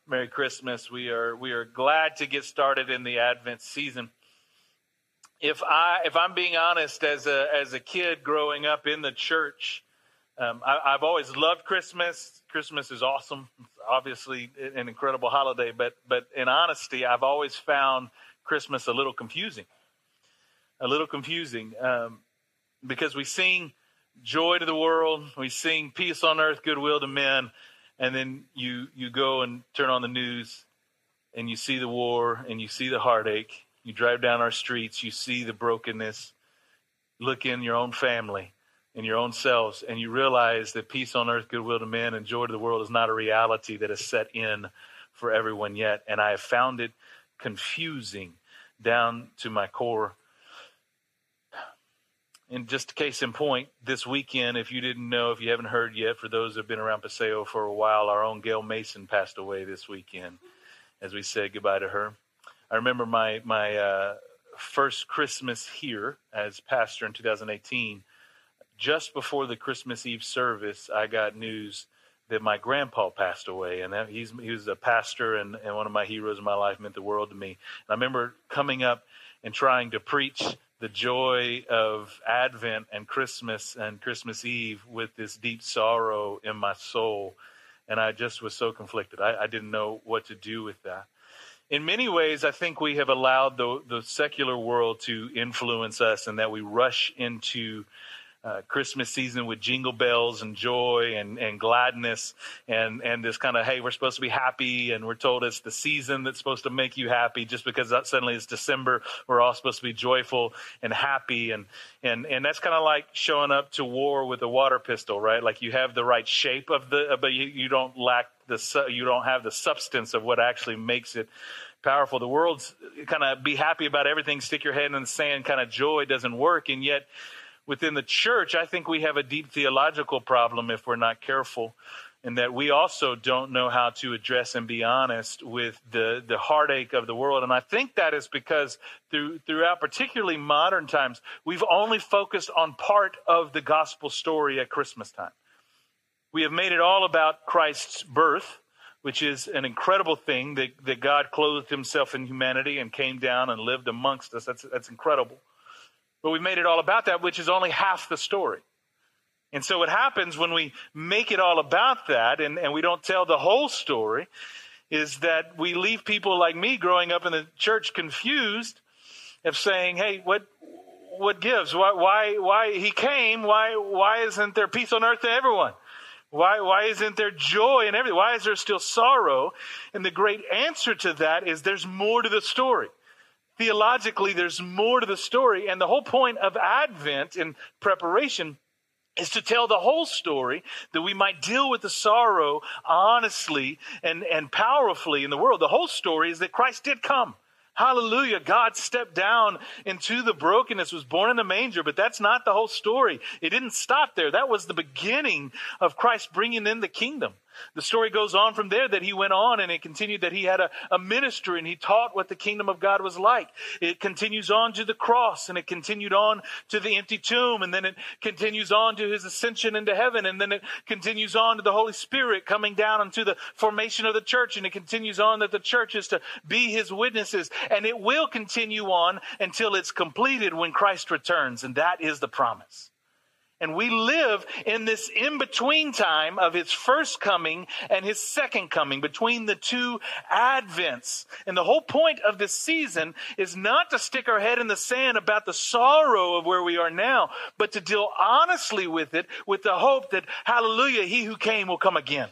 Merry Christmas. We are glad to get started in the Advent season. If I'm being honest, as a kid growing up in the church, I've always loved Christmas. Christmas is awesome. It's obviously an incredible holiday, but in honesty, I've always found Christmas a little confusing. Because we sing joy to the world, we sing peace on earth, goodwill to men. And then you go and turn on the news and you see the war and you see the heartache. You drive down our streets, you see the brokenness. Look in your own family, in your own selves, and you realize that peace on earth, goodwill to men, and joy to the world is not a reality that is set in for everyone yet. And I have found it confusing down to my core. And just a case in point, this weekend, if you didn't know, if you haven't heard yet, for those who have been around Paseo for a while, our own Gail Mason passed away this weekend as we said goodbye to her. I remember my first Christmas here as pastor in 2018. Just before the Christmas Eve service, I got news that my grandpa passed away. And he was a pastor and one of my heroes in my life, meant the world to me. And I remember coming up and trying to preach the joy of Advent and Christmas Eve with this deep sorrow in my soul. And I just was so conflicted. I didn't know what to do with that. In many ways, I think we have allowed the secular world to influence us, and that we rush into Christmas season with jingle bells and joy and gladness and this kind of, hey, we're supposed to be happy, and we're told it's the season that's supposed to make you happy. Just because suddenly it's December, we're all supposed to be joyful and happy, and that's kind of like showing up to war with a water pistol, right? Like you have the right shape of but you don't you don't have the substance of what actually makes it powerful. The world's kind of be happy about everything, stick your head in the sand kind of joy doesn't work, and yet within the church, I think we have a deep theological problem if we're not careful, and that we also don't know how to address and be honest with the heartache of the world. And I think that is because throughout particularly modern times, we've only focused on part of the gospel story at Christmas time. We have made it all about Christ's birth, which is an incredible thing that God clothed himself in humanity and came down and lived amongst us. That's incredible. But we made it all about that, which is only half the story. And so what happens when we make it all about that and we don't tell the whole story is that we leave people like me growing up in the church confused of saying, hey, what gives? Why he came? Why isn't there peace on earth to everyone? Why isn't there joy in everything? Why is there still sorrow? And the great answer to that is there's more to the story. Theologically, there's more to the story. And the whole point of Advent in preparation is to tell the whole story, that we might deal with the sorrow honestly and powerfully in the world. The whole story is that Christ did come. Hallelujah. God stepped down into the brokenness, was born in a manger, but that's not the whole story. It didn't stop there. That was the beginning of Christ bringing in the kingdom. The story goes on from there, that he went on and it continued, that he had a ministry and he taught what the kingdom of God was like. It continues on to the cross, and it continued on to the empty tomb, and then it continues on to his ascension into heaven, and then it continues on to the Holy Spirit coming down into the formation of the church, and it continues on that the church is to be his witnesses, and it will continue on until it's completed when Christ returns, and that is the promise. And we live in this in-between time of his first coming and his second coming, between the two Advents. And the whole point of this season is not to stick our head in the sand about the sorrow of where we are now, but to deal honestly with it, with the hope that, hallelujah, he who came will come again.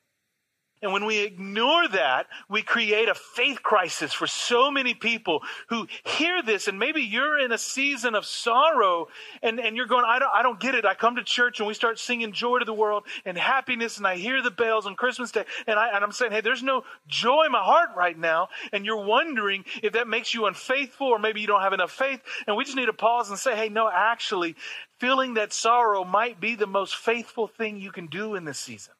And when we ignore that, we create a faith crisis for so many people who hear this. And maybe you're in a season of sorrow and you're going, I don't get it. I come to church and we start singing joy to the world and happiness, and I hear the bells on Christmas Day. And I'm saying, hey, there's no joy in my heart right now. And you're wondering if that makes you unfaithful, or maybe you don't have enough faith. And we just need to pause and say, hey, no, actually, feeling that sorrow might be the most faithful thing you can do in this season.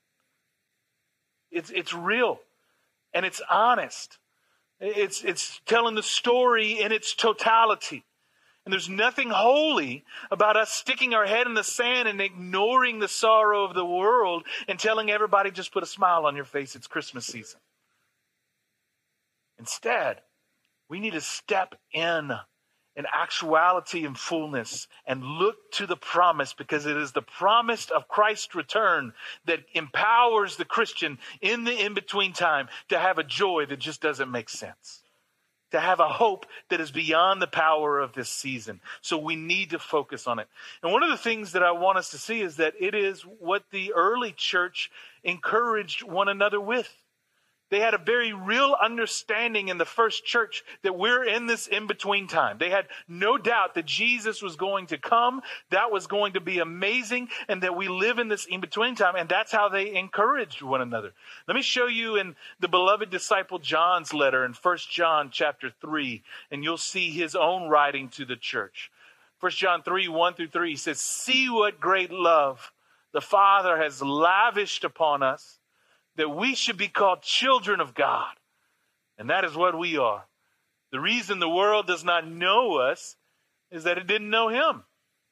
It's real, and it's honest. It's telling the story in its totality. And there's nothing holy about us sticking our head in the sand and ignoring the sorrow of the world and telling everybody, just put a smile on your face, it's Christmas season. Instead, we need to step in actuality and fullness and look to the promise, because it is the promise of Christ's return that empowers the Christian in the in-between time to have a joy that just doesn't make sense, to have a hope that is beyond the power of this season. So we need to focus on it. And one of the things that I want us to see is that it is what the early church encouraged one another with. They had a very real understanding in the first church that we're in this in-between time. They had no doubt that Jesus was going to come, that was going to be amazing, and that we live in this in-between time. And that's how they encouraged one another. Let me show you in the beloved disciple John's letter in 1 John chapter 3, and you'll see his own writing to the church. 1 John 3, 1 through 3, he says, "See what great love the Father has lavished upon us, that we should be called children of God. And that is what we are. The reason the world does not know us is that it didn't know him.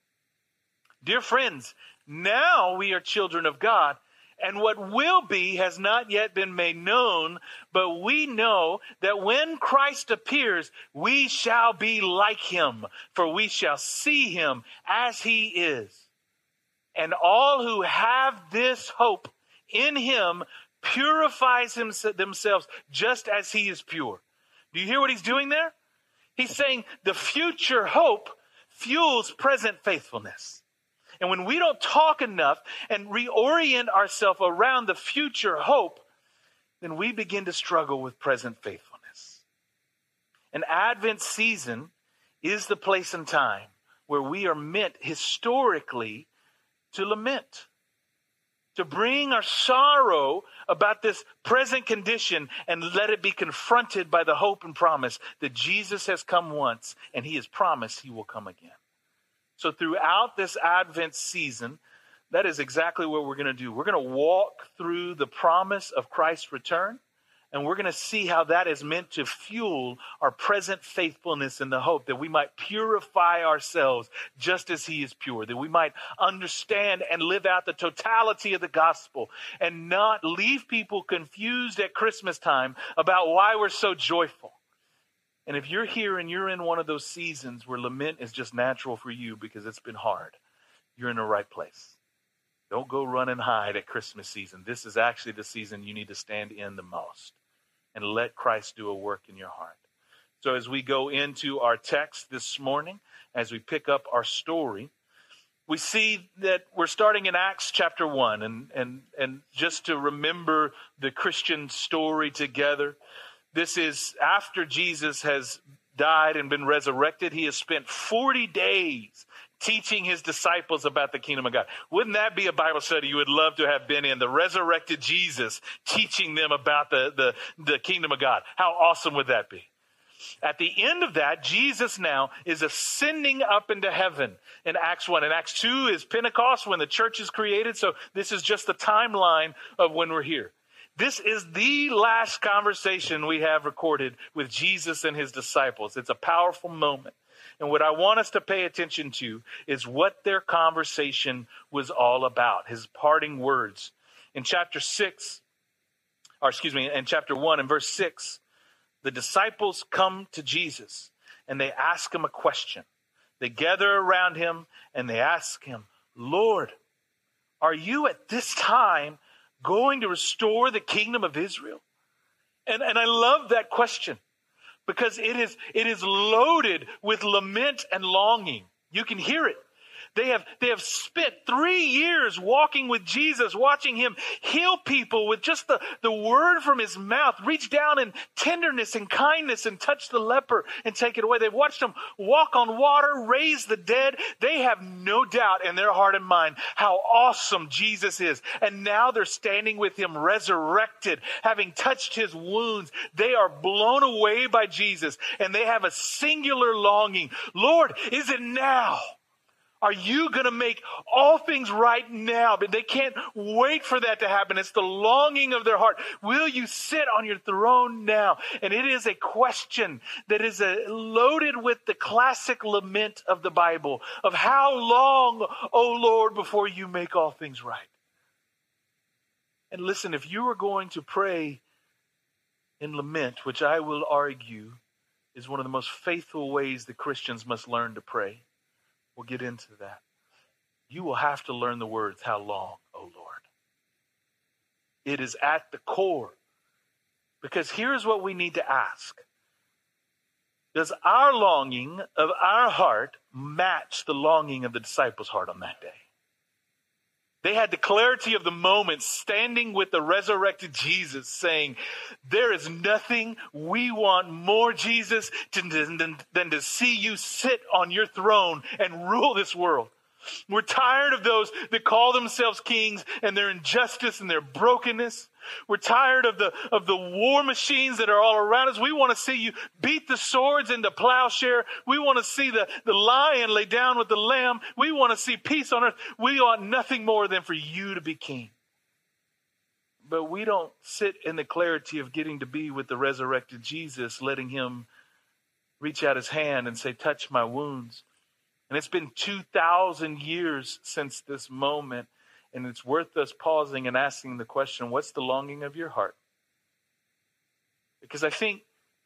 Dear friends, now we are children of God, and what will be has not yet been made known, but we know that when Christ appears, we shall be like him, for we shall see him as he is. And all who have this hope in him purifies themselves just as he is pure." Do you hear what he's doing there? He's saying the future hope fuels present faithfulness. And when we don't talk enough and reorient ourselves around the future hope, then we begin to struggle with present faithfulness. An Advent season is the place and time where we are meant historically to lament, to bring our sorrow about this present condition and let it be confronted by the hope and promise that Jesus has come once and he has promised he will come again. So throughout this Advent season, that is exactly what we're going to do. We're going to walk through the promise of Christ's return, and we're going to see how that is meant to fuel our present faithfulness in the hope that we might purify ourselves just as he is pure, that we might understand and live out the totality of the gospel and not leave people confused at Christmas time about why we're so joyful. And if you're here and you're in one of those seasons where lament is just natural for you because it's been hard, you're in the right place. Don't go run and hide at Christmas season. This is actually the season you need to stand in the most and let Christ do a work in your heart. So as we go into our text this morning, as we pick up our story, we see that we're starting in Acts chapter 1. And just to remember the Christian story together, this is after Jesus has died and been resurrected. He has spent 40 days teaching his disciples about the kingdom of God. Wouldn't that be a Bible study you would love to have been in? The resurrected Jesus teaching them about the kingdom of God. How awesome would that be? At the end of that, Jesus now is ascending up into heaven in Acts 1. And Acts 2 is Pentecost, when the church is created. So this is just the timeline of when we're here. This is the last conversation we have recorded with Jesus and his disciples. It's a powerful moment. And what I want us to pay attention to is what their conversation was all about, his parting words. In chapter 1 and verse 6, the disciples come to Jesus and they ask him a question. They gather around him and they ask him, "Lord, are you at this time going to restore the kingdom of Israel?" And I love that question, because it is loaded with lament and longing. You can hear it. They have spent 3 years walking with Jesus, watching him heal people with just the word from his mouth, reach down in tenderness and kindness and touch the leper and take it away. They've watched him walk on water, raise the dead. They have no doubt in their heart and mind how awesome Jesus is. And now they're standing with him resurrected, having touched his wounds. They are blown away by Jesus, and they have a singular longing. "Lord, is it now? Are you going to make all things right now?" But they can't wait for that to happen. It's the longing of their heart. Will you sit on your throne now? And it is a question that is loaded with the classic lament of the Bible of how long, O Lord, before you make all things right? And listen, if you are going to pray in lament, which I will argue is one of the most faithful ways that Christians must learn to pray. We'll get into that. You will have to learn the words, how long, O Lord? It is at the core. Because here's what we need to ask. Does our longing of our heart match the longing of the disciples' heart on that day? They had the clarity of the moment, standing with the resurrected Jesus, saying, there is nothing we want more, Jesus, than to see you sit on your throne and rule this world. We're tired of those that call themselves kings and their injustice and their brokenness. We're tired of the war machines that are all around us. We want to see you beat the swords into plowshare. We want to see the lion lay down with the lamb. We want to see peace on earth. We want nothing more than for you to be king. But we don't sit in the clarity of getting to be with the resurrected Jesus, letting him reach out his hand and say, touch my wounds. And it's been 2,000 years since this moment. And it's worth us pausing and asking the question, what's the longing of your heart? Because I think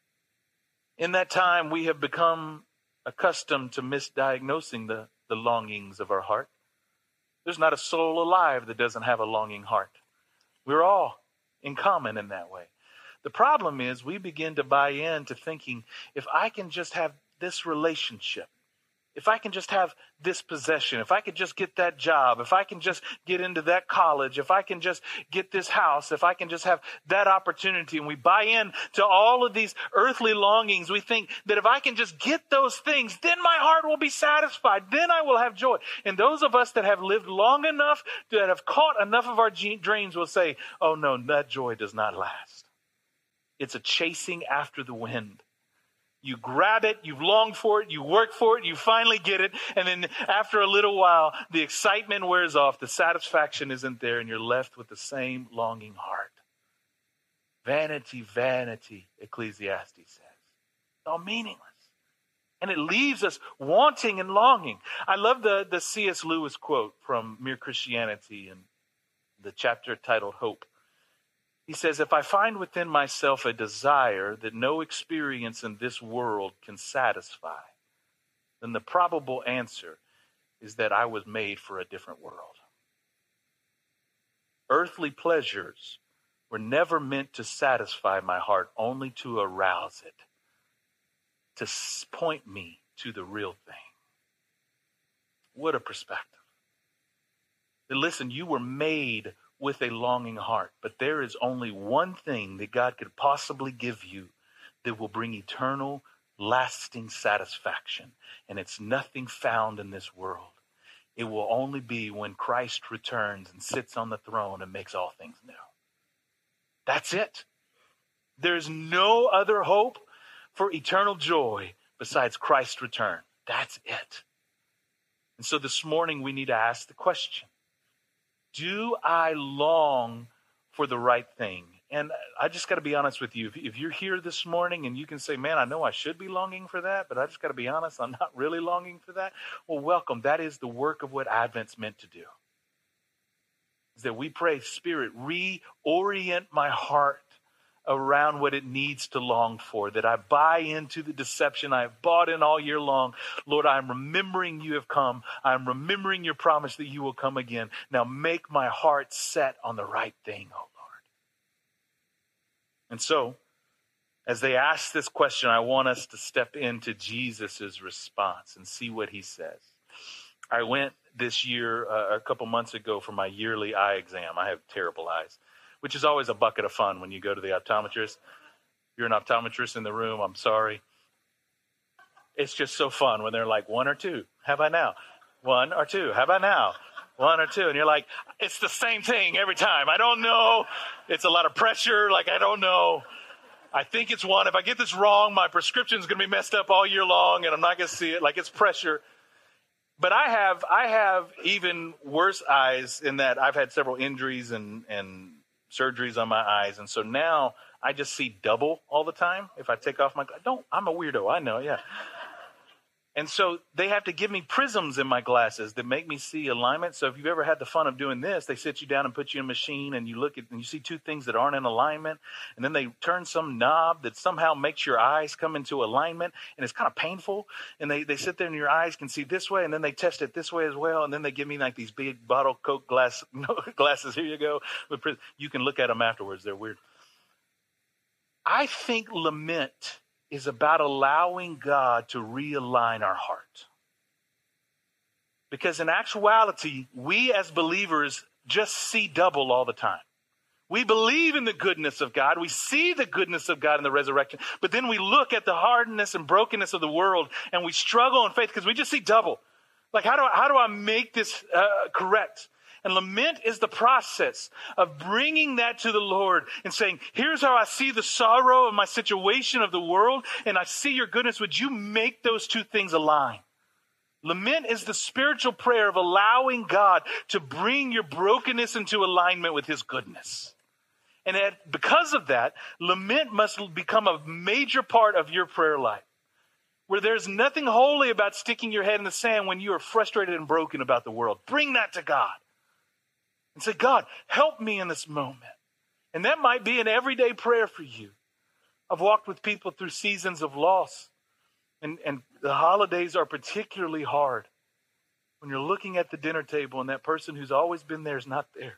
in that time we have become accustomed to misdiagnosing the longings of our heart. There's not a soul alive that doesn't have a longing heart. We're all in common in that way. The problem is we begin to buy into thinking, if I can just have this relationship, if I can just have this possession, if I could just get that job, if I can just get into that college, if I can just get this house, if I can just have that opportunity, and we buy in to all of these earthly longings, we think that if I can just get those things, then my heart will be satisfied, then I will have joy. And those of us that have lived long enough, that have caught enough of our dreams will say, oh no, that joy does not last. It's a chasing after the wind. You grab it, you've longed for it, you work for it, you finally get it, and then after a little while, the excitement wears off, the satisfaction isn't there, and you're left with the same longing heart. Vanity, vanity, Ecclesiastes says. It's all meaningless. And it leaves us wanting and longing. I love the C.S. Lewis quote from Mere Christianity in the chapter titled Hope. He says, if I find within myself a desire that no experience in this world can satisfy, then the probable answer is that I was made for a different world. Earthly pleasures were never meant to satisfy my heart, only to arouse it, to point me to the real thing. What a perspective. But listen, you were made with a longing heart, but there is only one thing that God could possibly give you that will bring eternal, lasting satisfaction, and it's nothing found in this world. It will only be when Christ returns and sits on the throne and makes all things new. That's it. There's no other hope for eternal joy besides Christ's return. That's it. And so this morning we need to ask the question, do I long for the right thing? And I just got to be honest with you. If you're here this morning and you can say, man, I know I should be longing for that, but I just got to be honest, I'm not really longing for that. Well, welcome. That is the work of what Advent's meant to do. Is that we pray, Spirit, reorient my heart around what it needs to long for, that I buy into the deception I've bought in all year long. Lord, I'm remembering you have come. I'm remembering your promise that you will come again. Now make my heart set on the right thing, oh Lord. And so, as they ask this question, I want us to step into Jesus' response and see what he says. I went this year, a couple months ago, for my yearly eye exam. I have terrible eyes, which is always a bucket of fun when you go to the optometrist. If you're an optometrist in the room, I'm sorry. It's just so fun when they're like, 1 or 2, have I now? 1 or 2, have I now? 1 or 2. And you're like, it's the same thing every time. I don't know. It's a lot of pressure. Like, I don't know. I think it's 1. If I get this wrong, my prescription's going to be messed up all year long and I'm not going to see it. Like, it's pressure. But I have even worse eyes in that I've had several injuries and surgeries on my eyes. And so now I just see double all the time. If I take off my, I'm a weirdo. I know. Yeah. And so they have to give me prisms in my glasses that make me see alignment. So if you've ever had the fun of doing this, they sit you down and put you in a machine and you look at and you see two things that aren't in alignment. And then they turn some knob that somehow makes your eyes come into alignment. And it's kind of painful. And they sit there and your eyes can see this way. And then they test it this way as well. And then they give me like these big bottle Coke glasses. Here you go. You can look at them afterwards. They're weird. I think lament is about allowing God to realign our heart. Because in actuality, we as believers just see double all the time. We believe in the goodness of God. We see the goodness of God in the resurrection. But then we look at the hardness and brokenness of the world and we struggle in faith because we just see double. Like, how do I make this correct? And lament is the process of bringing that to the Lord and saying, here's how I see the sorrow of my situation of the world, and I see your goodness. Would you make those two things align? Lament is the spiritual prayer of allowing God to bring your brokenness into alignment with his goodness. And because of that, lament must become a major part of your prayer life, where there's nothing holy about sticking your head in the sand when you are frustrated and broken about the world. Bring that to God. And say, God, help me in this moment. And that might be an everyday prayer for you. I've walked with people through seasons of loss. And the holidays are particularly hard. When you're looking at the dinner table and that person who's always been there is not there.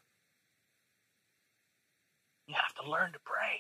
You have to learn to pray.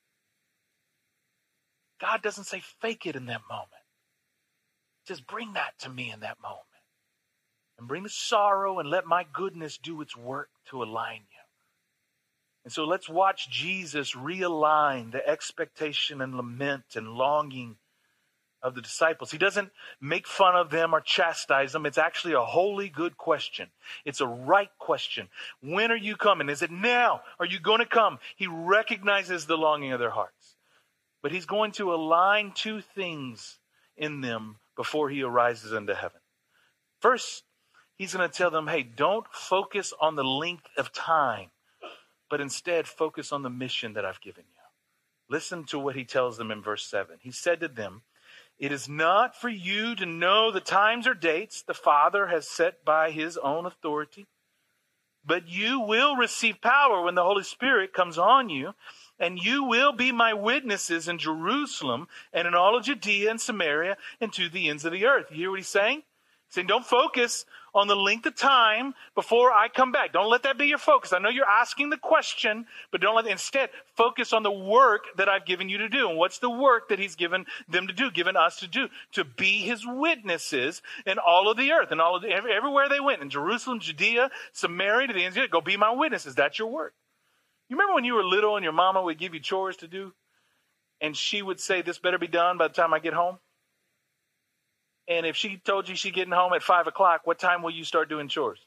God doesn't say fake it in that moment. Just bring that to me in that moment. And bring the sorrow and let my goodness do its work to align you. And so let's watch Jesus realign the expectation and lament and longing of the disciples. He doesn't make fun of them or chastise them. It's actually a holy, good question. It's a right question. When are you coming? Is it now? Are you going to come? He recognizes the longing of their hearts. But he's going to align two things in them before he arises into heaven. First, he's going to tell them, hey, don't focus on the length of time, but instead focus on the mission that I've given you. Listen to what he tells them in verse 7. He said to them, it is not for you to know the times or dates the Father has set by his own authority, but you will receive power when the Holy Spirit comes on you, and you will be my witnesses in Jerusalem and in all of Judea and Samaria and to the ends of the earth. You hear what he's saying? He's saying, don't focus on the length of time before I come back. Don't let that be your focus. I know you're asking the question, but instead focus on the work that I've given you to do. And what's the work that he's given them to do, given us to do? To be his witnesses in all of the earth and everywhere they went, in Jerusalem, Judea, Samaria, to the ends of the earth. Go be my witnesses. That's your work. You remember when you were little and your mama would give you chores to do? And she would say, this better be done by the time I get home? And if she told you she's getting home at 5 o'clock, what time will you start doing chores?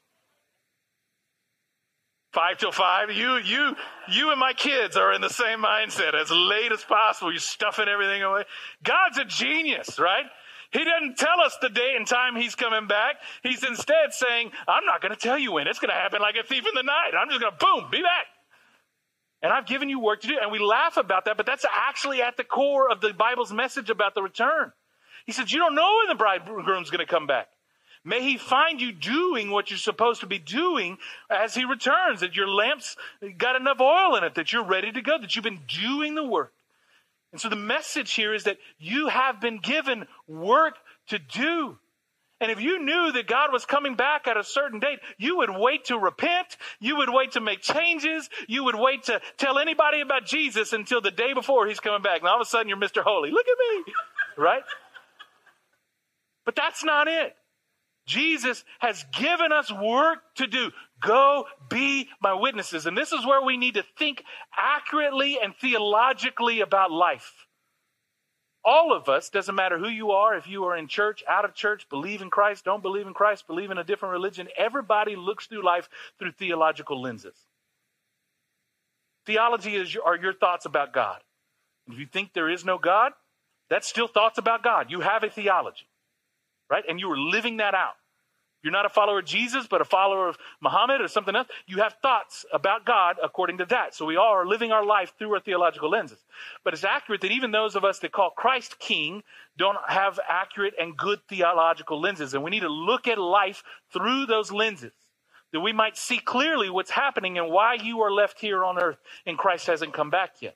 5 till 5? You and my kids are in the same mindset. As late as possible, you're stuffing everything away. God's a genius, right? He doesn't tell us the day and time he's coming back. He's instead saying, I'm not going to tell you when. It's going to happen like a thief in the night. I'm just going to, boom, be back. And I've given you work to do. And we laugh about that, but that's actually at the core of the Bible's message about the return. He said, you don't know when the bridegroom's going to come back. May he find you doing what you're supposed to be doing as he returns, that your lamp's got enough oil in it, that you're ready to go, that you've been doing the work. And so the message here is that you have been given work to do. And if you knew that God was coming back at a certain date, you would wait to repent. You would wait to make changes. You would wait to tell anybody about Jesus until the day before he's coming back. And all of a sudden you're Mr. Holy. Look at me, right? But that's not it. Jesus has given us work to do. Go be my witnesses. And this is where we need to think accurately and theologically about life. All of us, doesn't matter who you are, if you are in church, out of church, believe in Christ, don't believe in Christ, believe in a different religion, everybody looks through life through theological lenses. Theology are your thoughts about God. If you think there is no God, that's still thoughts about God. You have a theology. Right? And you were living that out. You're not a follower of Jesus, but a follower of Muhammad or something else. You have thoughts about God according to that. So we all are living our life through our theological lenses. But it's accurate that even those of us that call Christ king don't have accurate and good theological lenses. And we need to look at life through those lenses, that we might see clearly what's happening and why you are left here on earth and Christ hasn't come back yet.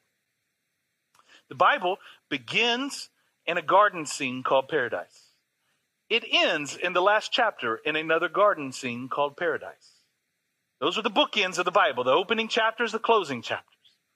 The Bible begins in a garden scene called paradise. It ends in the last chapter in another garden scene called paradise. Those are the bookends of the Bible, the opening chapters, the closing chapters.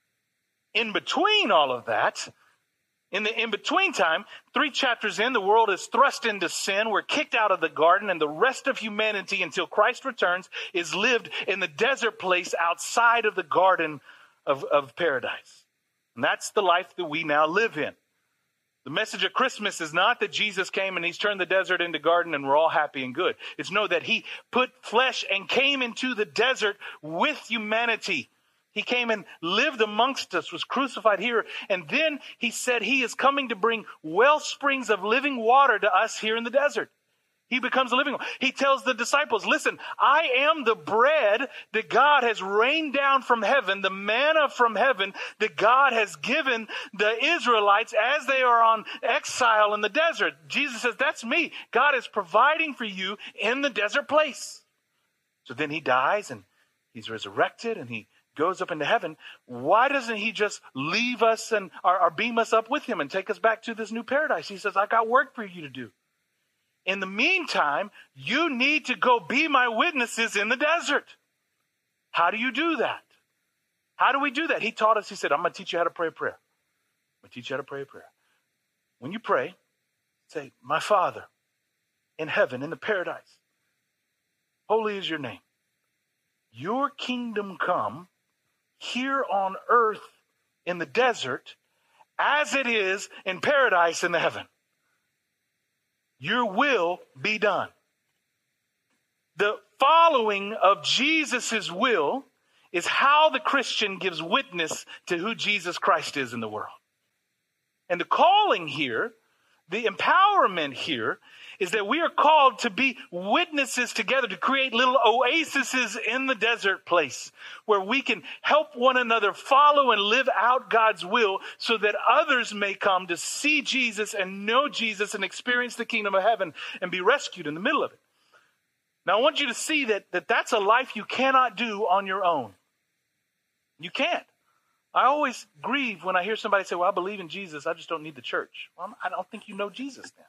In between all of that, in the in-between time, 3 chapters in, the world is thrust into sin. We're kicked out of the garden, and the rest of humanity until Christ returns is lived in the desert place outside of the garden of paradise. And that's the life that we now live in. The message of Christmas is not that Jesus came and he's turned the desert into garden and we're all happy and good. It's no, that he put flesh and came into the desert with humanity. He came and lived amongst us, was crucified here. And then he said he is coming to bring well springs of living water to us here in the desert. He becomes a living one. He tells the disciples, listen, I am the bread that God has rained down from heaven, the manna from heaven that God has given the Israelites as they are on exile in the desert. Jesus says, that's me. God is providing for you in the desert place. So then he dies and he's resurrected and he goes up into heaven. Why doesn't he just leave us and or beam us up with him and take us back to this new paradise? He says, I got work for you to do. In the meantime, you need to go be my witnesses in the desert. How do you do that? How do we do that? He taught us, he said, I'm going to teach you how to pray a prayer. I'm going to teach you how to pray a prayer. When you pray, say, my Father in heaven, in the paradise, holy is your name. Your kingdom come here on earth in the desert as it is in paradise in the heaven. Your will be done. The following of Jesus' will is how the Christian gives witness to who Jesus Christ is in the world. And the calling here, the empowerment here, is that we are called to be witnesses together, to create little oases in the desert place where we can help one another follow and live out God's will so that others may come to see Jesus and know Jesus and experience the kingdom of heaven and be rescued in the middle of it. Now, I want you to see that that's a life you cannot do on your own. You can't. I always grieve when I hear somebody say, well, I believe in Jesus, I just don't need the church. Well, I don't think you know Jesus then.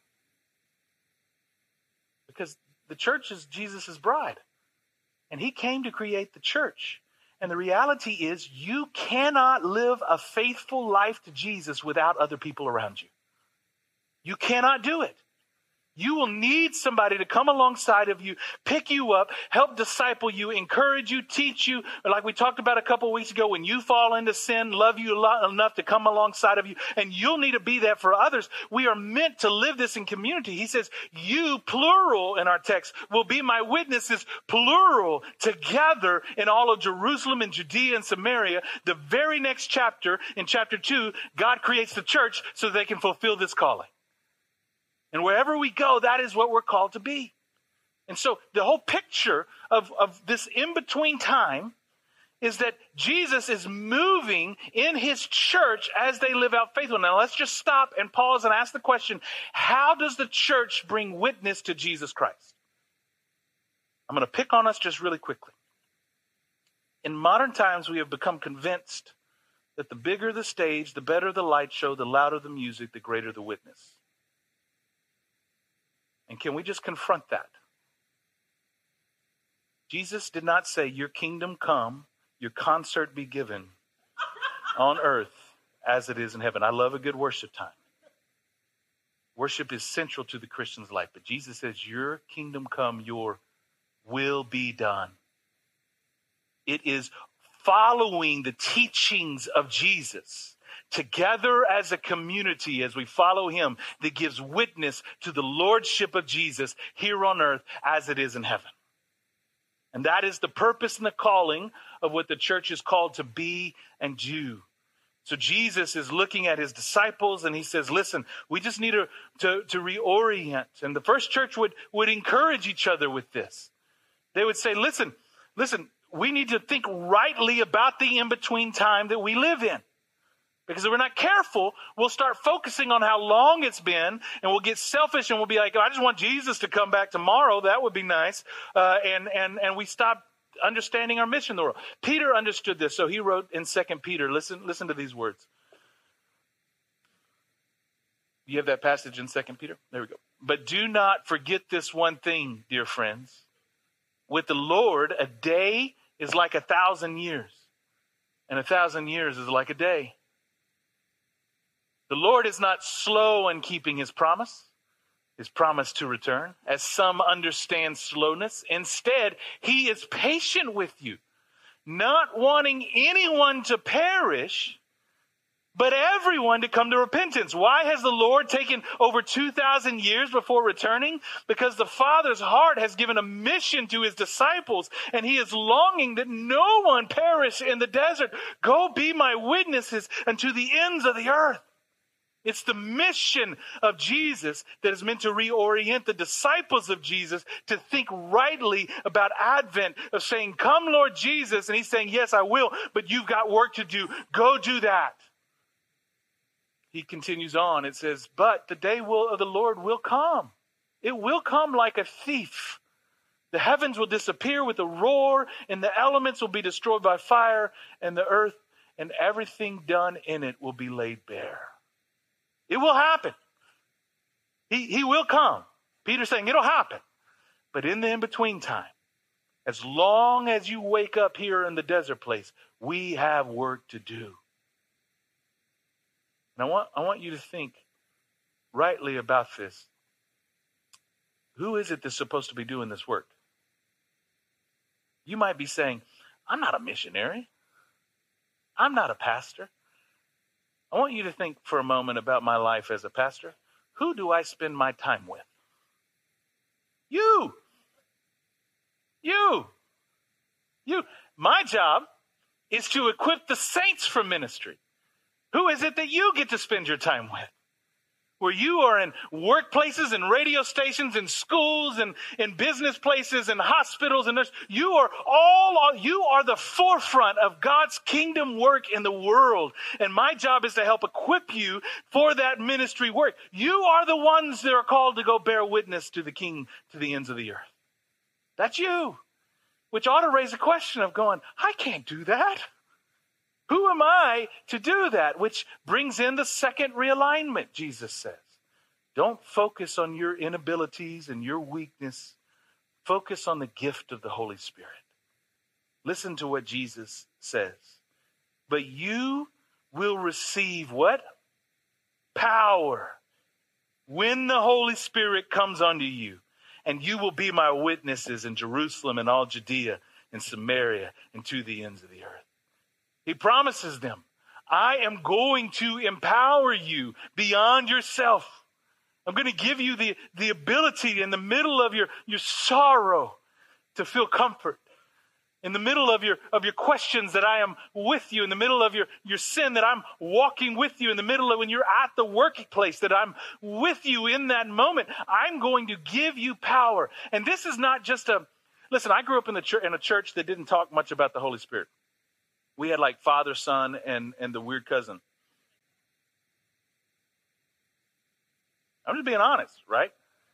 Because the church is Jesus' bride. And he came to create the church. And the reality is you cannot live a faithful life to Jesus without other people around you. You cannot do it. You will need somebody to come alongside of you, pick you up, help disciple you, encourage you, teach you. Like we talked about a couple of weeks ago, when you fall into sin, love you enough to come alongside of you. And you'll need to be that for others. We are meant to live this in community. He says, you, plural in our text, will be my witnesses, plural, together in all of Jerusalem and Judea and Samaria. The very next chapter, in chapter 2, God creates the church so they can fulfill this calling. And wherever we go, that is what we're called to be. And so the whole picture of this in-between time is that Jesus is moving in his church as they live out faithful. Now let's just stop and pause and ask the question, how does the church bring witness to Jesus Christ? I'm going to pick on us just really quickly. In modern times, we have become convinced that the bigger the stage, the better the light show, the louder the music, the greater the witness. And can we just confront that? Jesus did not say, your kingdom come, your concert be given on earth as it is in heaven. I love a good worship time. Worship is central to the Christian's life. But Jesus says, your kingdom come, your will be done. It is following the teachings of Jesus together as a community, as we follow him, that gives witness to the lordship of Jesus here on earth as it is in heaven. And that is the purpose and the calling of what the church is called to be and do. So Jesus is looking at his disciples and he says, listen, we just need to reorient. And the first church would encourage each other with this. They would say, listen, we need to think rightly about the in-between time that we live in. Because if we're not careful, we'll start focusing on how long it's been, and we'll get selfish and we'll be like, oh, I just want Jesus to come back tomorrow. That would be nice. And we stop understanding our mission in the world. Peter understood this, so he wrote in 2 Peter, listen to these words. You have that passage in 2 Peter? There we go. But do not forget this one thing, dear friends. With the Lord, a day is like 1,000 years, and 1,000 years is like a day. The Lord is not slow in keeping his promise to return, as some understand slowness. Instead, he is patient with you, not wanting anyone to perish, but everyone to come to repentance. Why has the Lord taken over 2,000 years before returning? Because the Father's heart has given a mission to his disciples, and he is longing that no one perish in the desert. Go be my witnesses unto the ends of the earth. It's the mission of Jesus that is meant to reorient the disciples of Jesus to think rightly about Advent, of saying, come Lord Jesus. And he's saying, yes, I will, but you've got work to do. Go do that. He continues on. It says, but the day of the Lord will come. It will come like a thief. The heavens will disappear with a roar, and the elements will be destroyed by fire, and the earth and everything done in it will be laid bare. It will happen. He will come. Peter's saying it'll happen. But in the in-between time, as long as you wake up here in the desert place, we have work to do. And I want you to think rightly about this. Who is it that's supposed to be doing this work? You might be saying, I'm not a missionary. I'm not a pastor. I want you to think for a moment about my life as a pastor. Who do I spend my time with? You. My job is to equip the saints for ministry. Who is it that you get to spend your time with? Where you are in workplaces and radio stations and schools and in business places and hospitals and you are the forefront of God's kingdom work in the world. And my job is to help equip you for that ministry work. You are the ones that are called to go bear witness to the King to the ends of the earth. That's you. Which ought to raise a question of going, I can't do that. Who am I to do that? Which brings in the second realignment, Jesus says. Don't focus on your inabilities and your weakness. Focus on the gift of the Holy Spirit. Listen to what Jesus says. But you will receive what? Power. When the Holy Spirit comes unto you, and you will be my witnesses in Jerusalem and all Judea and Samaria and to the ends of the earth. He promises them, I am going to empower you beyond yourself. I'm going to give you the ability in the middle of your sorrow to feel comfort. In the middle of your questions that I am with you. In the middle of your sin that I'm walking with you. In the middle of when you're at the workplace that I'm with you in that moment. I'm going to give you power. And this is not just listen, I grew up in a church that didn't talk much about the Holy Spirit. We had like Father, Son, and the weird cousin. I'm just being honest, right?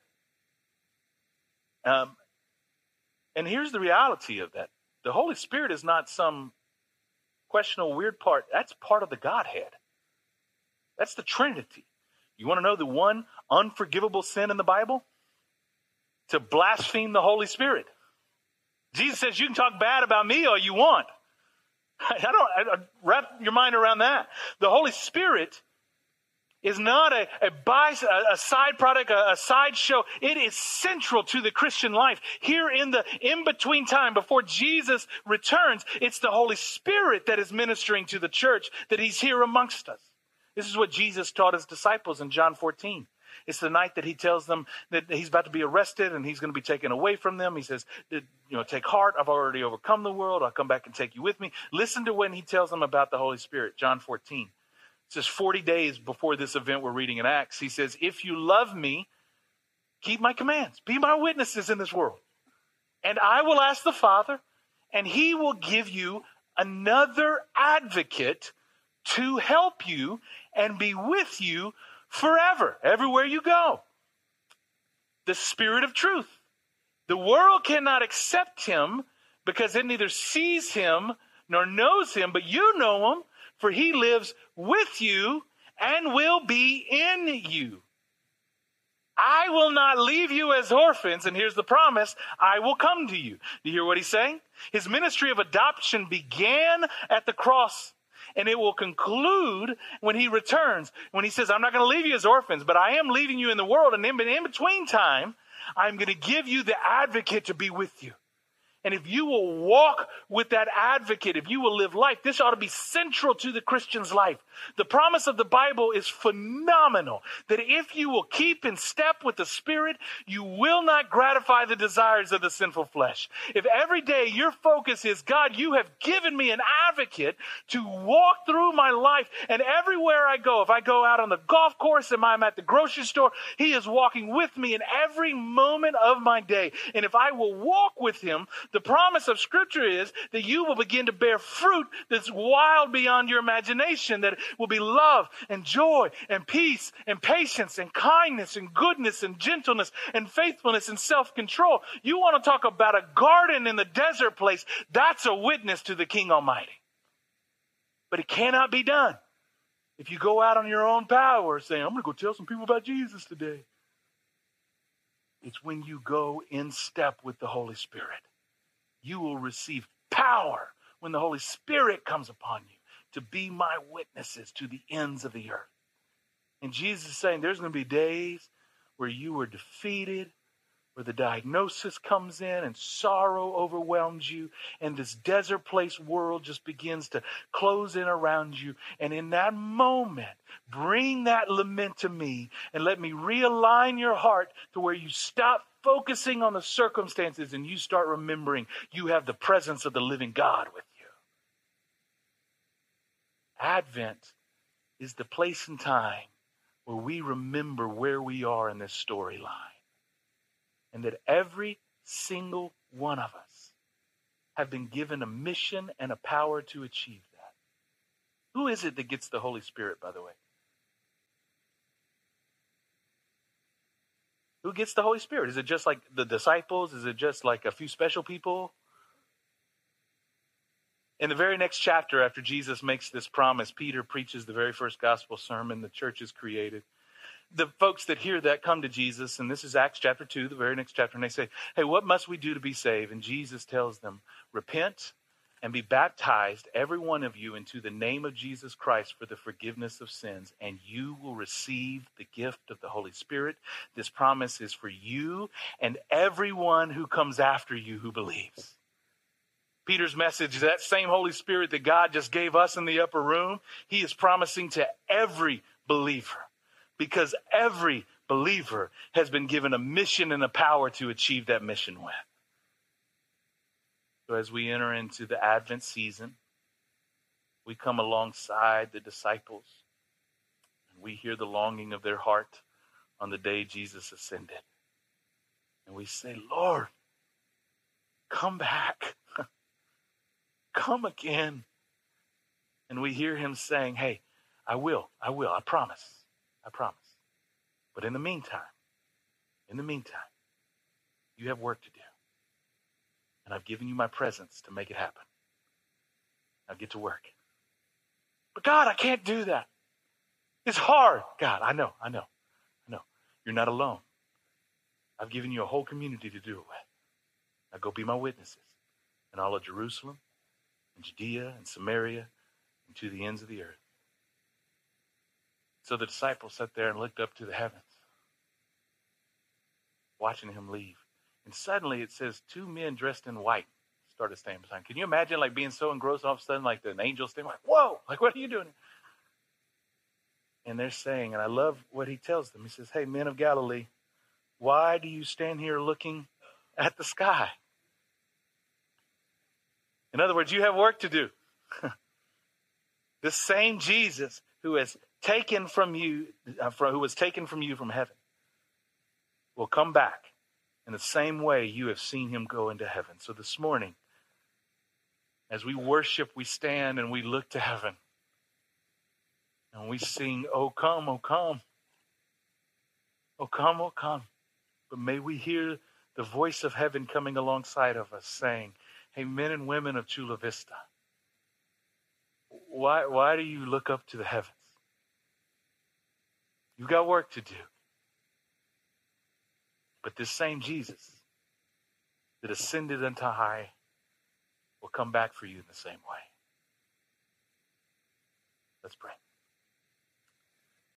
And here's the reality of that. The Holy Spirit is not some questionable weird part. That's part of the Godhead. That's the Trinity. You want to know the one unforgivable sin in the Bible? To blaspheme the Holy Spirit. Jesus says you can talk bad about me all you want. I wrap your mind around that. The Holy Spirit is not a side product, a sideshow. It is central to the Christian life. Here in the in-between time before Jesus returns, it's the Holy Spirit that is ministering to the church, that he's here amongst us. This is what Jesus taught his disciples in John 14. It's the night that he tells them that he's about to be arrested and he's going to be taken away from them. He says, take heart. I've already overcome the world. I'll come back and take you with me. Listen to when he tells them about the Holy Spirit. John 14, It says 40 days before this event we're reading in Acts, he says, if you love me, keep my commands. Be my witnesses in this world. And I will ask the Father, and he will give you another advocate to help you and be with you forever, everywhere you go. The Spirit of truth. The world cannot accept him because it neither sees him nor knows him, but you know him, for he lives with you and will be in you. I will not leave you as orphans, and here's the promise, I will come to you. Do you hear what he's saying? His ministry of adoption began at the cross, and it will conclude when he returns. When he says, I'm not going to leave you as orphans, but I am leaving you in the world, and in between time, I'm going to give you the advocate to be with you. And if you will walk with that advocate, if you will live life, this ought to be central to the Christian's life. The promise of the Bible is phenomenal, that if you will keep in step with the Spirit, you will not gratify the desires of the sinful flesh. If every day your focus is, God, you have given me an advocate to walk through my life, and everywhere I go, if I go out on the golf course and I'm at the grocery store, he is walking with me in every moment of my day. And if I will walk with him, the promise of Scripture is that you will begin to bear fruit that's wild beyond your imagination, that will be love and joy and peace and patience and kindness and goodness and gentleness and faithfulness and self-control. You want to talk about a garden in the desert place? That's a witness to the King Almighty. But it cannot be done if you go out on your own power saying, I'm going to go tell some people about Jesus today. It's when you go in step with the Holy Spirit. You will receive power when the Holy Spirit comes upon you to be my witnesses to the ends of the earth. And Jesus is saying there's going to be days where you are defeated, where the diagnosis comes in and sorrow overwhelms you, and this desert place world just begins to close in around you. And in that moment, bring that lament to me and let me realign your heart to where you stop focusing on the circumstances and you start remembering you have the presence of the living God with you. Advent is the place and time where we remember where we are in this storyline. And that every single one of us have been given a mission and a power to achieve that. Who is it that gets the Holy Spirit, by the way? Who gets the Holy Spirit? Is it just like the disciples? Is it just like a few special people? In the very next chapter, after Jesus makes this promise, Peter preaches the very first gospel sermon the church is created. The folks that hear that come to Jesus, and this is Acts chapter 2, the very next chapter, and they say, hey, what must we do to be saved? And Jesus tells them, repent and be baptized, every one of you, into the name of Jesus Christ for the forgiveness of sins, and you will receive the gift of the Holy Spirit. This promise is for you and everyone who comes after you who believes. Peter's message, that same Holy Spirit that God just gave us in the upper room, he is promising to every believer. Because every believer has been given a mission and a power to achieve that mission with. So as we enter into the Advent season, we come alongside the disciples. And we hear the longing of their heart on the day Jesus ascended. And we say, Lord, come back. Come again. And we hear him saying, hey, I will, I promise. I promise. But in the meantime, you have work to do. And I've given you my presence to make it happen. Now get to work. But God, I can't do that. It's hard. God, I know. You're not alone. I've given you a whole community to do it with. Now go be my witnesses in all of Jerusalem and Judea and Samaria and to the ends of the earth. So the disciples sat there and looked up to the heavens, watching him leave. And suddenly it says 2 men dressed in white started standing beside him. Can you imagine like being so engrossed all of a sudden like an angel standing like, whoa, like what are you doing? And they're saying, and I love what he tells them. He says, hey, men of Galilee, why do you stand here looking at the sky? In other words, you have work to do. The same Jesus who has taken from you, who was taken from you from heaven, will come back in the same way you have seen him go into heaven. So this morning, as we worship, we stand and we look to heaven. And we sing, "O come, O come. O come, O come." But may we hear the voice of heaven coming alongside of us saying, "Hey, men and women of Chula Vista, why do you look up to the heavens? You've got work to do." But this same Jesus that ascended unto high will come back for you in the same way. Let's pray.